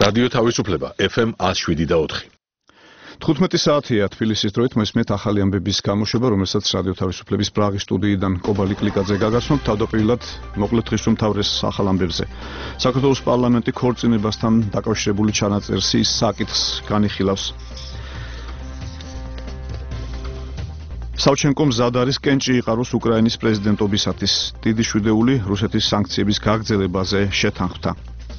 რადიო თავისუფლება FM 107.4. 15 საათია თბილისის დროით მოსმენთ ახალი ამბების გამოშვება, რომელსაც რადიო თავისუფლების პრაღის სტუდიიდან კობალი კლიკაძე გაგაცნობთ. თავდაპირველად მოკლედ დღის უმთავრეს ახალ ამბებზე. საქართველოს პარლამენტი ქორწინებასთან დაკავშირებული ჩანაწერის საკითხს განიხილავს. სავჩენკომ მზად არის კენჭი იყაროს უკრაინის პრეზიდენტობისათვის. დიდი შვიდეული რუსეთის სანქციების გაგრძელებაზე შეთანხმდა.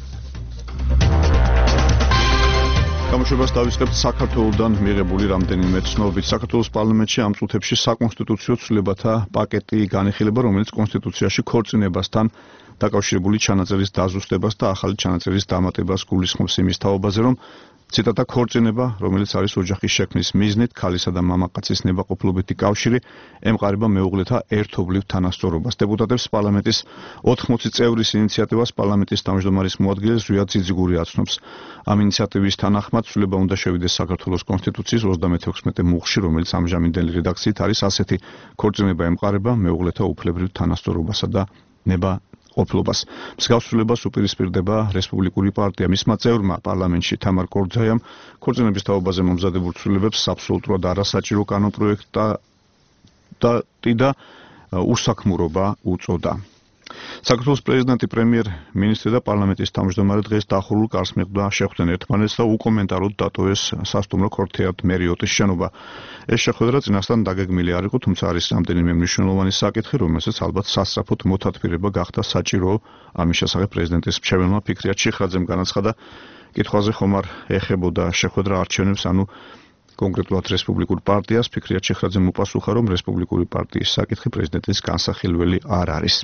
გამოშვებას დავიწყებთ საქართველოსთან მიღებული რამდენიმე ცნობით. საქართველოს პარლამენტში ამ წუთებში საკონსტიტუციო ცვლილებათა პაკეტი განიხილება, რომელიც კონსტიტუციაში ქორწინებასთან დაკავშირებული ჩანაწერის დაზუსტებას და ახალი ჩანაწერის დამატებას გულისხმობს იმის თაობაზე, რომ ციტატა ქორწინება, რომელიც არის ოჯახის შექმნის მიზნით, ქალისა და მამაკაცის ნებაყოფლობითი კავშირი, ემყარება მეუღლეთა ერთობლივ თანასწორობას. დეპუტატებს პარლამენტის 80 წევრის ინიციატივას პარლამენტის თავმჯდომარის მოადგილე ზვიად ძიძიგური აცნობს. ამ ინიციატივის თანახმად ცვლილება უნდა შევიდეს საქართველოს კონსტიტუციის 36 მუხში, რომელიც ამჟამინდელი რედაქციით არის ასეთი: ქორწინება ემყარება მეუღლეთა უფლებრივ თანასწორობასა და ყოფილობას. მსგავს ცვლილებას უპირისპირდება რესპუბლიკური პარტია. მისმა წევრმა პარლამენტში თამარ კორძაიამ ქორწინების თაობაზე მომზადებულ ცვლილებებს აბსოლუტურად არასაჭირო კანონპროექტი და უსაქმურობა უწოდა. საქართველოს პრეზიდენტი, პრემიერ-მინისტრი და პარლამენტის თავმჯდომარე დღეს დახურულ კარს მიღდა შეხვდნენ ერთმანეთს და უკომენტაროდ დატოვეს სასტუმრო ქორთეატ მერიოტის შენობა. ეს შეხვედრა წინასწარ დაგეგმილი არ იყო, თუმცა არის რამდენიმე მნიშვნელოვანი საკითხი, რომელსაც ალბათ სასწრაფოდ მოთათბირება გახდა საჭირო. ამის შესახებ პრეზიდენტის მრჩეველმა ფიქრიათ შიხრაძემ განაცხადა, კითხვაზე ხომ არ ეხებოდა შეხვედრა არჩევნებს, ანუ კონკრეტულად რესპუბლიკურ პარტიას. ფიქრიათ შიხრაძემ უპასუხა, რომ რესპუბლიკური პარტიის საკითხი პრეზიდენტის განსახილველი არ არის.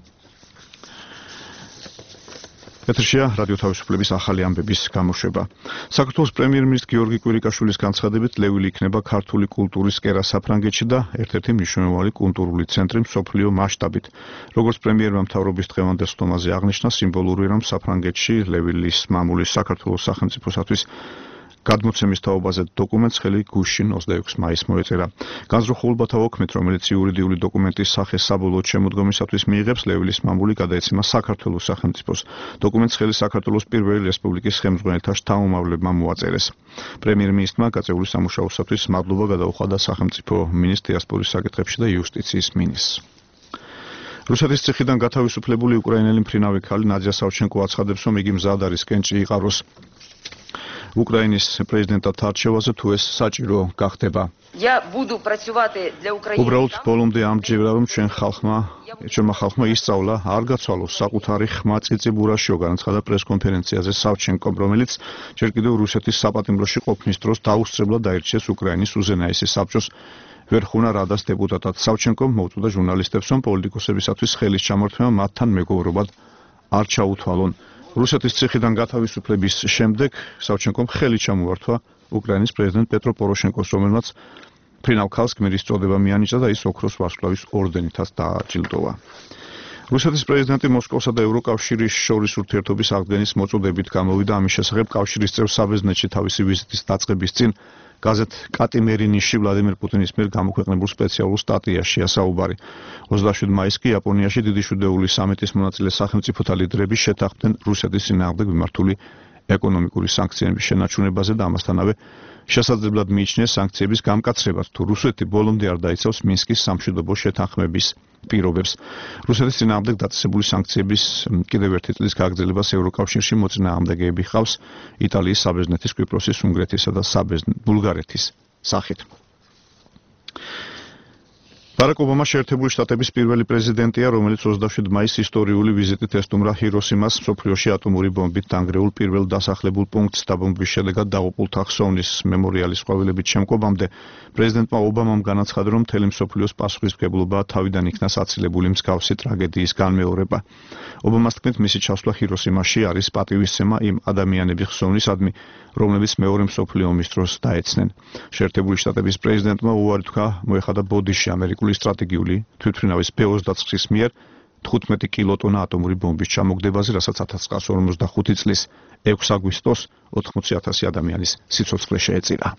ეთერშია რადიო თავისუფლების ახალი ამბების გამოშვება. საქართველოს პრემიერ-მინისტრის გიორგი კვირიკაშვილის განცხადებით, ლევილი იქნება ქართული კულტურის კერა საფრანგეთში და ერთ-ერთი მნიშვნელოვანი კულტურული ცენტრი მსოფლიო მასშტაბით. როგორც პრემიერმა მთავრობის დღევანდელ სტომაზე აღნიშნა, სიმბოლურია, რომ საფრანგეთში ლევილის მამულის საქართველოს სახელმწიფოსათვის გადმოცემის თაობაზე დოკუმენტს ხელი გუშინ 26 მაისს მოეწერა. განზრახულობათა ოქმით, რომელიც იურიდიული დოკუმენტის სახეს საბოლოო შემოდგომისათვის მიიღებს, ლევილის მამული გადაეცემა საქართველოს სახელმწიფოს. დოკუმენტს ხელი საქართველოს პირველი რესპუბლიკის ხელმძღვანელთა შთამომავლებმა მოაწერეს. პრემიერ-მინისტრმა გაწეული სამუშაოსათვის მადლობა გადაუხადა სახელმწიფო მინისტრ დიასპორის საკითხებში და იუსტიციის მინისტრს. რუსეთის ციხიდან გათავისუფლებული უკრაინელი მფრინავი ქალი ნადია სავჩენკო აცხადებს, რომ იგი მზად არის კენჭი იყაროს უკრაინის პრეზიდენტად არჩევაზე, თუ ეს საჭირო გახდება. უბრალოდ ბოლომდე ამჯერა, რომ ჩვენმა ხალხმა ისწავლა, არ გაცვალოს საკუთარი ხმა წიწიბურაშიო, განაცხადა პრესკონფერენციაზე სავჩენკომ, რომელიც ჯერ კიდევ რუსეთის საპატიმროში ყოფნის დროს დაუსწრებლად დაირჩიეს უკრაინის უზენაესი საბჭოს ვერხუნა რადას დეპუტატად. სავჩენკომ მოუწოდა ჟურნალისტებს, რომ პოლიტიკოსებისათვის ხელის ჩამორთმევა მათთან მეგობრობად არ ჩაუთვალონ. რუსეთის ციხიდან გათავისუფლების შემდეგ სავჩენკომ ხელი ჩამოართვა უკრაინის პრეზიდენტ პეტრო პოროშენკოს, რომელმაც მფრინავ ქალს გმირის წოდება მიანიჭა და ის ოქროს ვარსკვლავის ორდენითაც დააჯილდოვა. რუსეთის პრეზიდენტი მოსკოვსა და ევროკავშირის შორის ურთიერთობის აღდგენის მოწოდებით გამოვიდა. ამის შესახებ კავშირის წევრ საბერძნეთში თავისი ვიზიტის დაწყების წინ გაზეთ კატიმერინიში ვლადიმერ პუტინის მიერ გამოქვეყნებულ სპეციალურ სტატიაშია საუბარი. 27 მაისს კი იაპონიაში დიდი შვიდეული სამეტის მონაწილე სახელმწიფოთა ლიდერები შეთანხმდნენ რუსეთის წინააღმდეგ მიმართული ეკონომიკური სანქციების შენარჩუნებაზე და ამასთანავე შესაძლებლად მიიჩნიეს სანქციების გამკაცრებას, თუ რუსეთი ბოლომდე არ დაიცავს მინსკის სამშვიდობო შეთანხმების პირობებს. რუსეთის წინააღმდეგ დაწესებული სანქციების კიდევ ერთი წლის გაგრძელებას ევროკავშირში მოწინააღმდეგეები ჰყავს იტალიის, საბერძნეთის, კვიპროსის, უნგრეთისა და ბულგარეთის სახით. ბარაკ ობამა შეერთებული შტატების პირველი პრეზიდენტია, რომელიც 27 მაისს ისტორიული ვიზიტით ესტუმრა ჰიროსიმას, მსოფლიოში ატომური ბომბით დანგრეულ პირველ დასახლებულ პუნქტს დაბომბვის შედეგად დაღუპულთა ხსოვნის მემორიალის ყვავილებით შემკობამდე. პრეზიდენტმა ობამამ განაცხადა, რომ მთელი მსოფლიოს პასუხისმგებლობა თავიდან იქნა საცილებული მსგავსი ტრაგედიის განმეორება. ობამას თქმით, მისი ჩასვლა ჰიროსიმაში არის პატივისცემა იმ ადამიანების ხსოვნისადმი, რომლებიც მეორე მსოფლიო ომის დროს დაეცნენ. შეერთებული შტატების პრეზიდენტმა უარი თქვა მოეხადა ბოდიში ამერიკული სტრატეგიული თვითმფრინავის B-29-ის მიერ 15 კილოტონა ატომური ბომბის ჩამოგდებაზე, რასაც 1945 წლის 6 აგვისტოს 80,000 ადამიანის სიცოცხლე შეეწირა.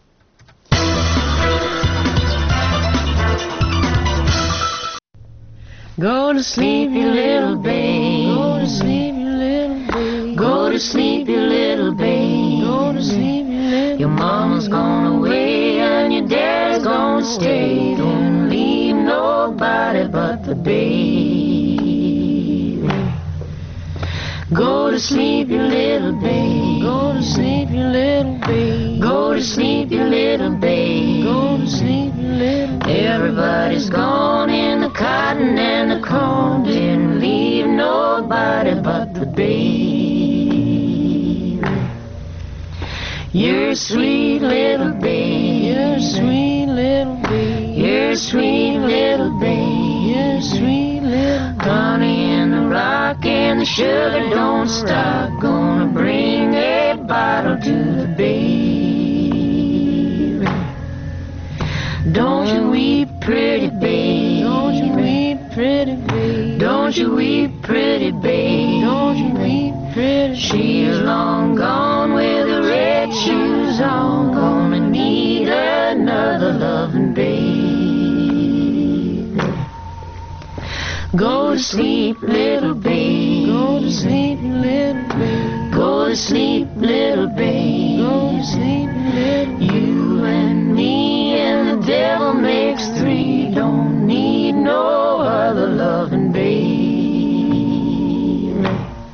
Go to sleep, you little babe. Go to sleep, you little babe. Go to sleep, you little babe. mama's gone away and your dad's gonna stay. Don't leave nobody but the baby. Go to sleep, you little babe. Go to sleep, you little babe. Go to sleep, you little babe. Go to sleep, you little babe. Everybody's gone in the cotton and the corn. Didn't leave nobody but the babe. You're a sweet little babe. You're a sweet little babe. You're a sweet little babe. You're a sweet little babe. Honey in the rock and the sugar don't stop. Gonna bring a bottle to the babe. Don't you weep, pretty babe. Don't you weep, pretty babe. Don't you weep, pretty babe. Don't you weep, pretty babe. She's long gone with the red shoes on. Gonna need another loving babe. Go to sleep, little babe. Go to sleep, little babe. Go to sleep, little babe. Go to sleep, little babe. You and me and the devil makes three. Don't need no other loving babe.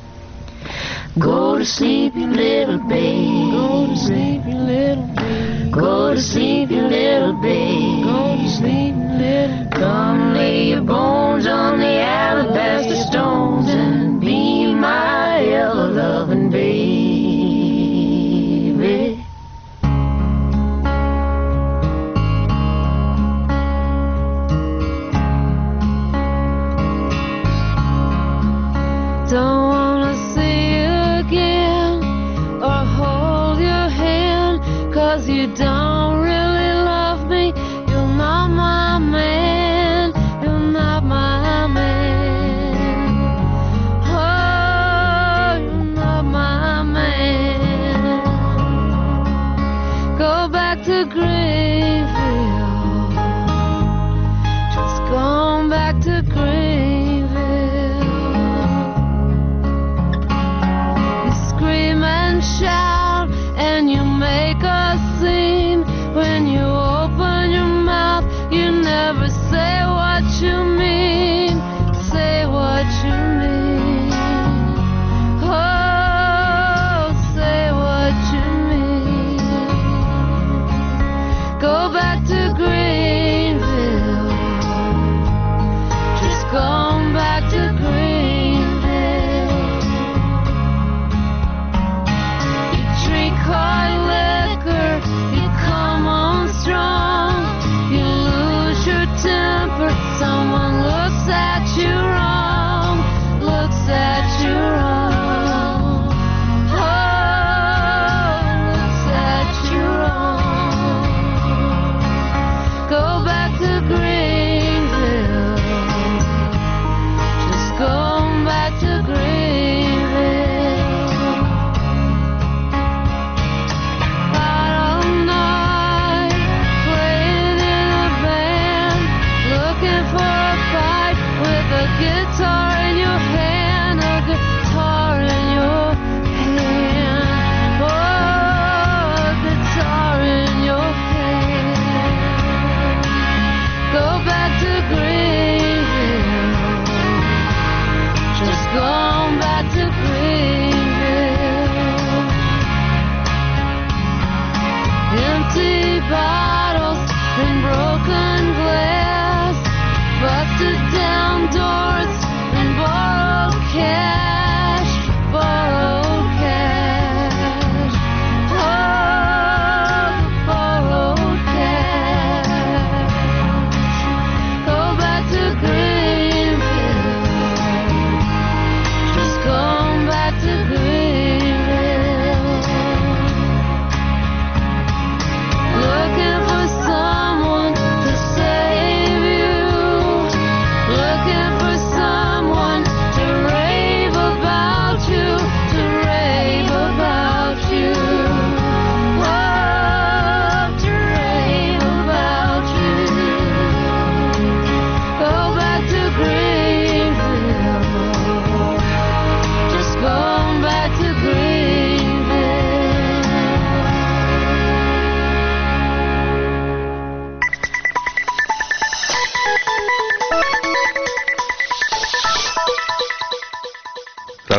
Go to sleep, you little babe. Go to sleep, you little babe. Go to sleep, you little babe. Go to sleep, you little babe. Come lay your bones on the alabaster stones and be my ever loving baby. Don't wanna see you again or hold your hand, 'cause you don't really love me. You're not my man. You're not my man. Oh, you're not my man. Go back to Greenville. Just going back to Greenville. You scream and shout and you make a scene. When you open your mouth, you never say what you mean. Say what you mean. Oh, say what you mean. Go back to Greenville. Just going back to Greenville. You drink hard liquor, you come on strong. You lose your temper, someone looks at you wrong. Looks at you wrong. Oh, looks at you wrong. Go back to Greenville. Just going back to Greenville. Out all night, playing in a band, looking for a fight with a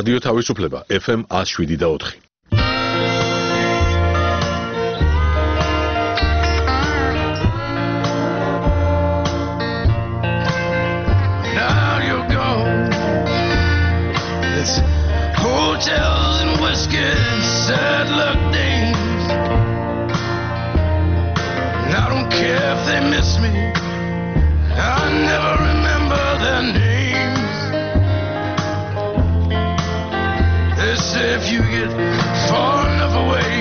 რადიო თავისუფლება FM 107.4. It's hotels and whiskey and sad luck days. And I don't care if they miss me. I never remember their names. They say if you get far enough away,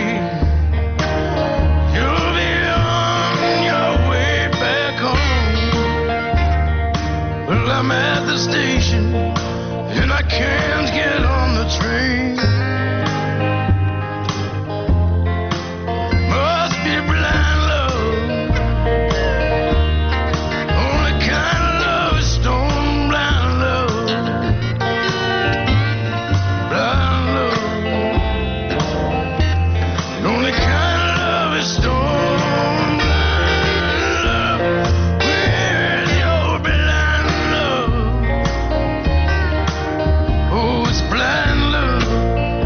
you'll be on your way back home. Well, I'm at the station and I can't get on the train. Must be blind love. Only kind of love is stone blind love. Blind love. The only kind of love is stone blind love. Where's your blind love? Oh, it's blind love.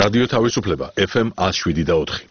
რადიო თავისუფლება FM 107.4.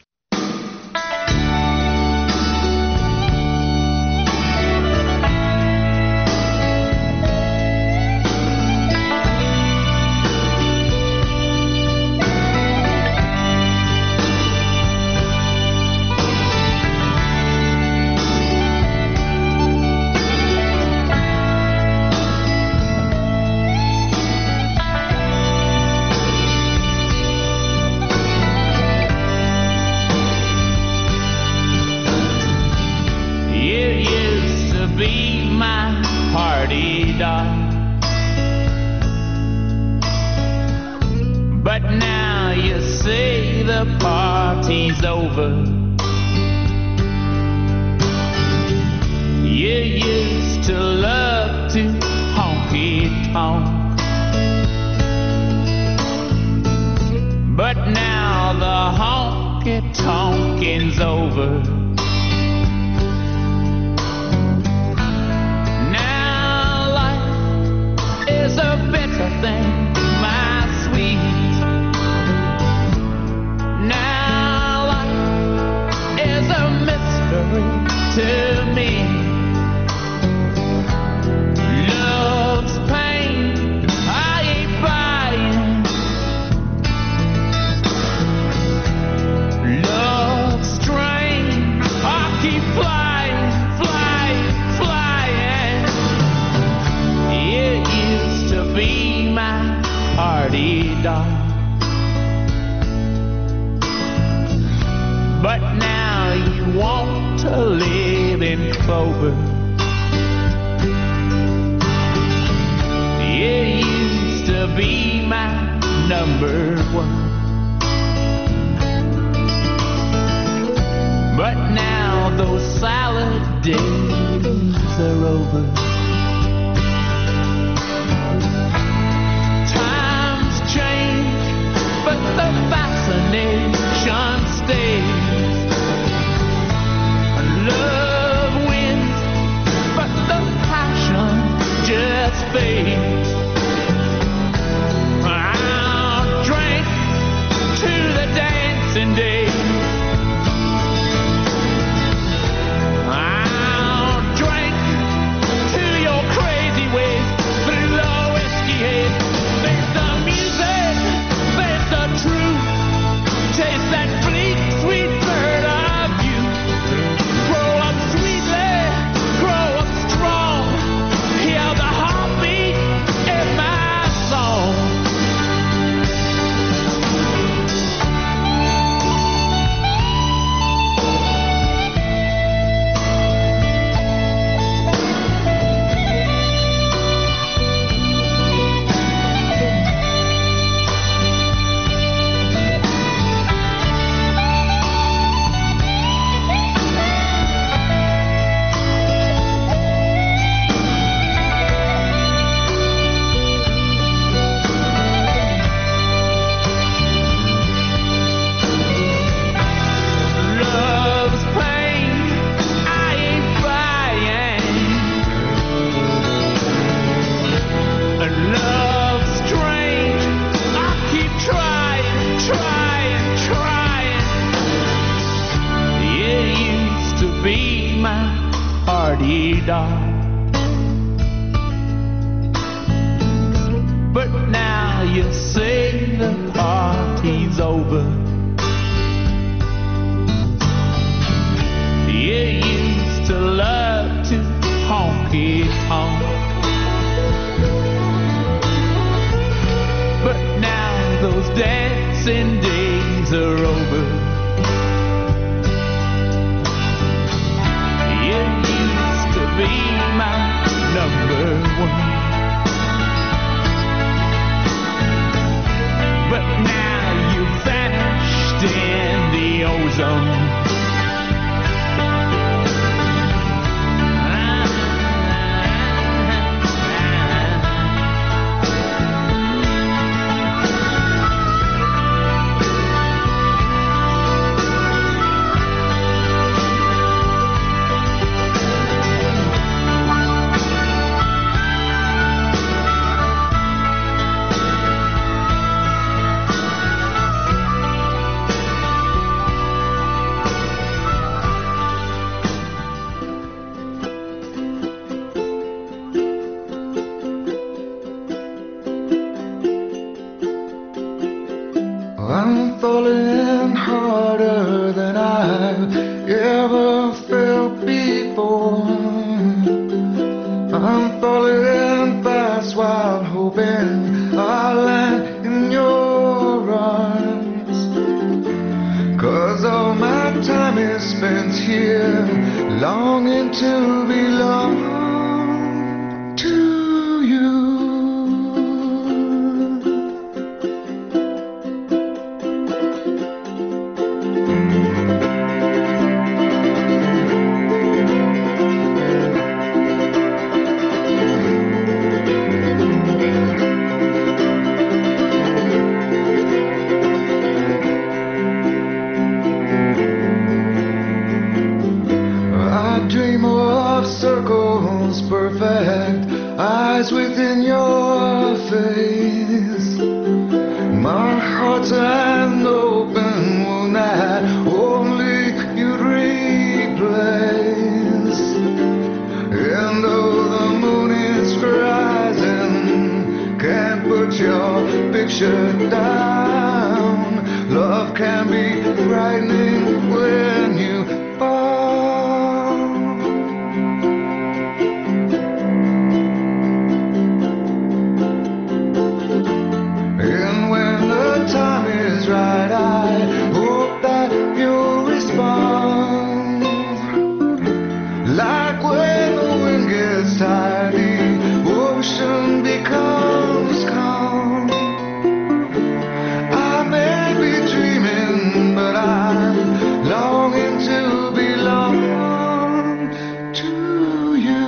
I'm falling harder than I've ever felt before. I'm falling fast while hoping I'll land in your arms. 'Cause all my time is spent here, longing to belong to you. Circles perfect, eyes within your face. My heart's an open wound that only you'd replace. And though the moon is rising, can't put your picture down. Love can be frightening when you fall. Right, I hope that you'll respond. Like when the wind gets tired, the ocean becomes calm. I may be dreaming, but I'm longing to belong to you.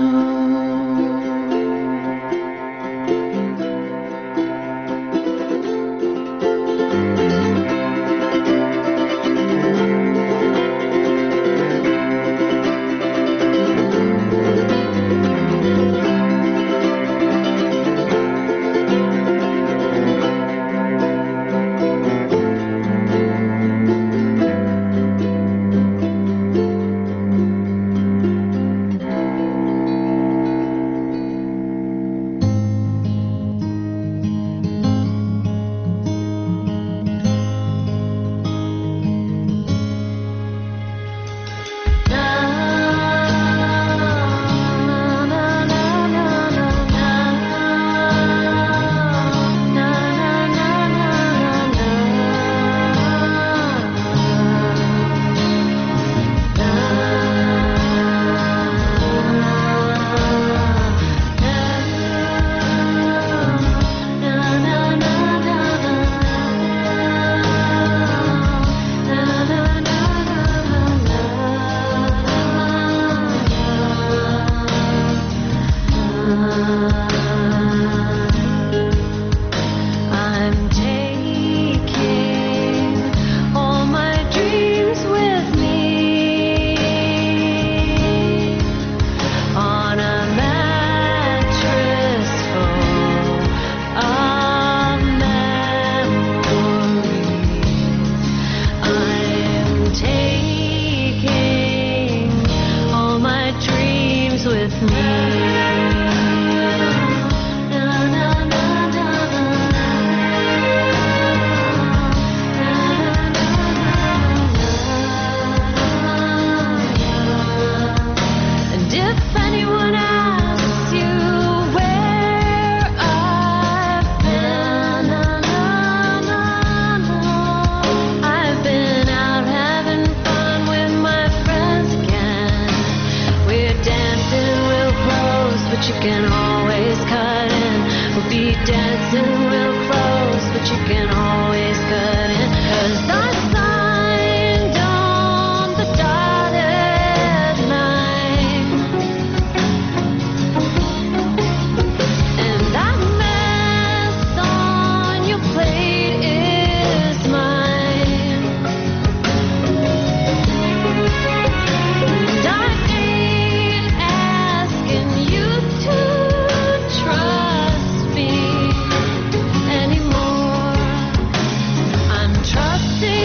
Trusting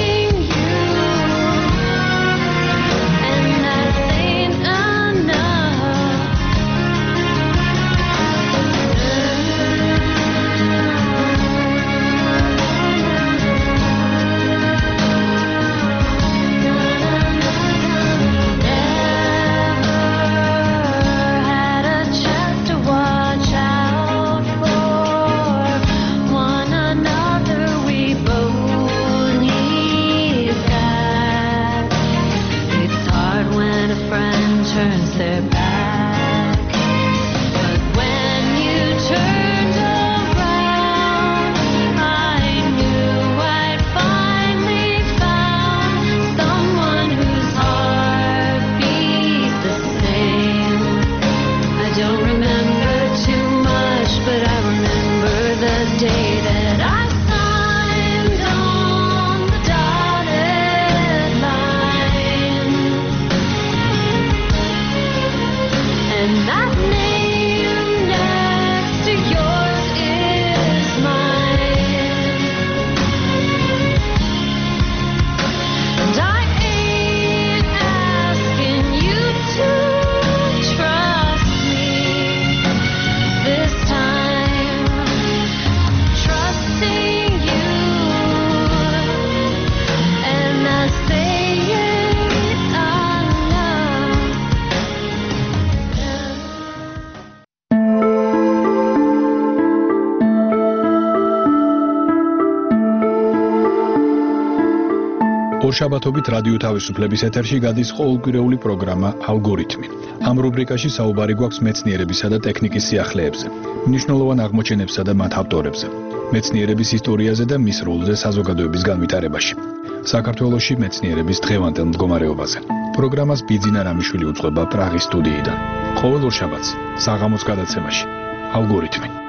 day that I signed on the dotted line, and that name next to yours is mine, and I ain't asking you to trust me this time. Trusting you, and I say it enough. ორშაბათობით რადიო თავისუფლების ეთერში გადის ყოველკვირეული პროგრამა ალგორითმი. ამ რუბრიკაში საუბარი გვაქვს მეცნიერებისა და ტექნიკის სიახლეებზე, მნიშვნელოვან აღმოჩენებსა და მათ ავტორებზე, მეცნიერების ისტორიაზე და მის როლზე საზოგადოების განვითარებაში. საქართველოში მეცნიერების დღევანდელ მდგომარეობაზე. პროგრამას ბიძინა რამიშვილი უძღვება პრაღის სტუდიიდან. ყოველ ორშაბათს საღამოს გადაცემაში ალგორითმი.